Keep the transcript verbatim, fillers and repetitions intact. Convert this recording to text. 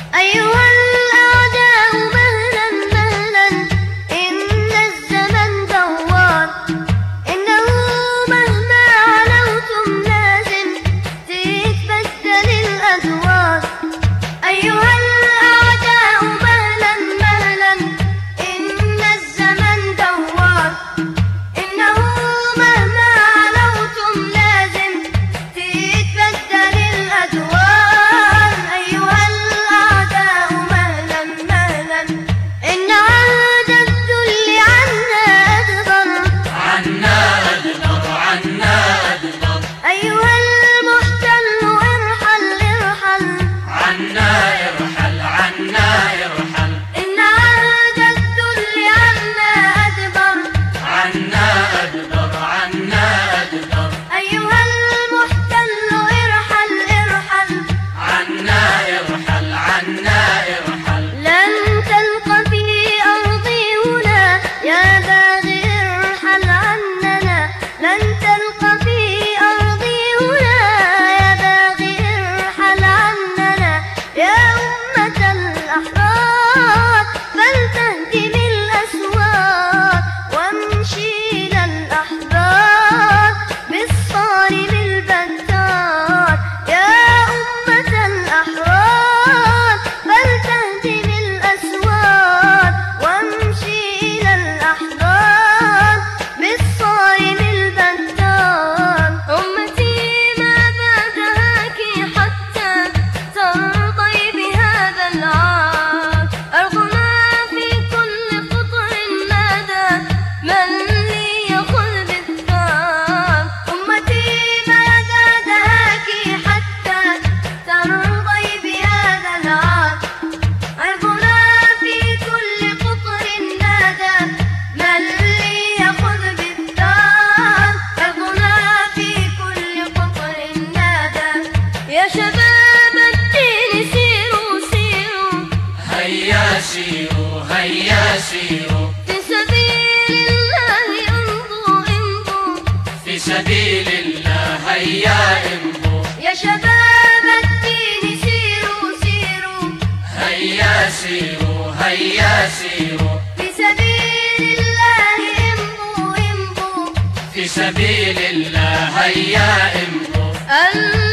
أيها الأعداء مهلا مهلا، إن الزمن دوار، إنه مهما علوتم لازم تتبدل الأدوار. أيها الأعداء مهلا مهلا، إن الزمن دوار، إنه مهما علوتم لازم تتبدل الأدوار. أيها الأعداء مهلا مهلا، إن عهد الذل عنا أدبر، عنا أدبر عنا أدبر. أيها المحتل ارحل ارحل، عنا ارحل عنا ارحل. إن عهد الذل عنا أدبر، عنا أدبر عنا أدبر. أيها المحتل ارحل ارحل، عنا ارحل عنا ارحل. لن تلقى في أرضي هنا يا باغي ارحل عننا، لن تلقى في أرضي هنا يا باغي ارحل عننا. يا أمة الأحرار فلتهدم الأسوار، وامشي إلى الأحبار بالصارم البتار. يا أمة الأحرار فلتهدم الأسوار، وامشي إلى الأحبار بالصارم البتار. أمتي ما بعدهاك حتى ترضي بهذا العار، أرغما في كل قطر نادى من لي يأخذ بالثار. أمتي ما بعدهاك حتى ترضي بهذا العار، أرغما في كل قطر نادى من لي يأخذ بالثار. أرغما في كل قطر نادى. يا شباب الدين سيروا سيروا، هيا سيروا هيا سيروا. في سبيل الله امضوا امضوا، في سبيل الله هيا امضوا. يا شباب الدين سيروا سيروا، هيا سيروا هيا سيروا. في سبيل الله امضوا امضوا، في سبيل الله هيا امضوا.